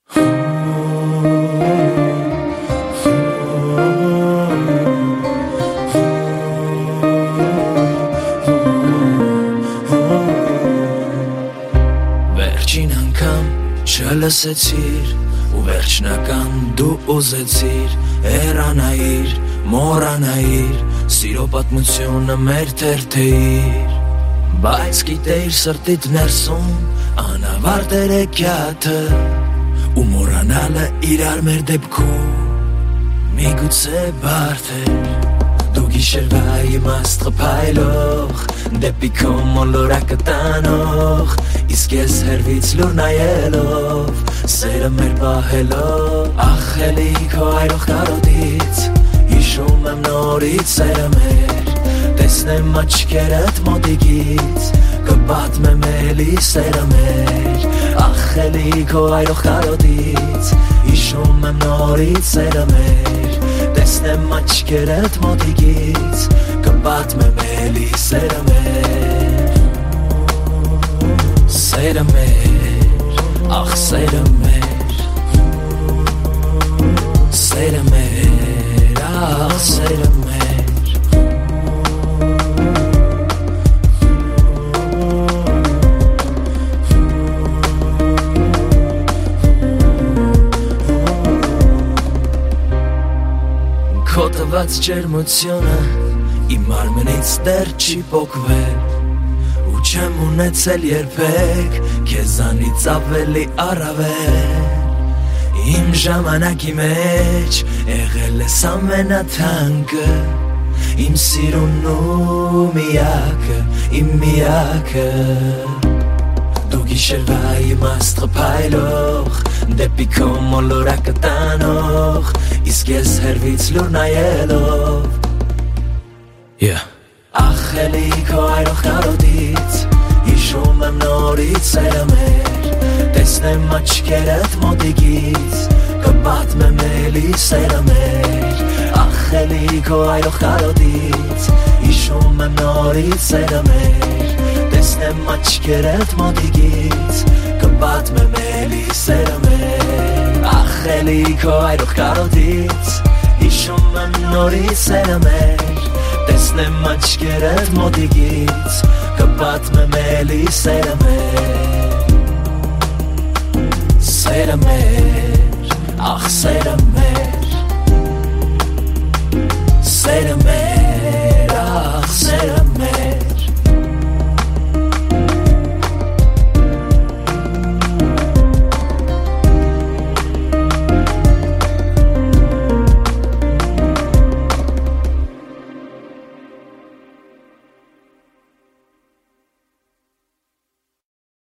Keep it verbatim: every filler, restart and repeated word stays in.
Վերջին անգամ չլսեցիր ու վերջնական դու ուզեցիր հեռանայիր, մոռանայիր սիրո պատմությունը մեր թերթեիր, բայց գիտեիր սրտիդ ներսում անավարտ էր էքյաթը ու մոռանալը իրար մեր դեպքում միգուցե բարդ էր դու գիշերվա իմաստ խփայլող դեպի քո մոլորակը տանող իսկ ես հերվից լուր նայելով սերը մեր պահելով ախ էլի քո այրող կարոտից հիշում եմ նորից սերը մեր տեսնեմ աչքերդ մոտիկից կպատմեմ էլի սերը մեր ախ էլի քո այրող կարոտից հիշում եմ նորից սերը մեր տեսնեմ աչքերդ մոտիկից կպատմեմ էլի սերը մեր սերը մեր ախ սերը մեր սերը մեր ախ սերը մեր Քո տված ջերմությունը իմ մարմնից դեռ չի պոկվել ու չեմ ունեցել երբեք քեզանից ավելի առավել իմ ժամանակի մեջ եղել ես ամենաթանկը իմ սիրուն ու միակը իմ միակը դու գիշերվա իմաստ խփայլող դեպի քո մոլորակը տանող իսկ ես հերվից լուր նայելով yeah. Ախ էլի քո այրող կարոտից հիշում եմ նորից սերը մեր տեսնեմ աչքերդ մոտիկից կպատմեմ էլի սերը մեր ախ էլի քո այրող կարոտից հիշում եմ նորից սերը մեր տեսնեմ աչքերդ մոտիկից կպատմեմ էլի սերը մեր ախ էլի քո այրող կարոտից հիշում եմ նորից սերը մեր տեսնեմ աչքերդ մոտիկից կպատմեմ էլի սերը մեր սերը մեր ախ սերը մեր սերը մեր ախ սերը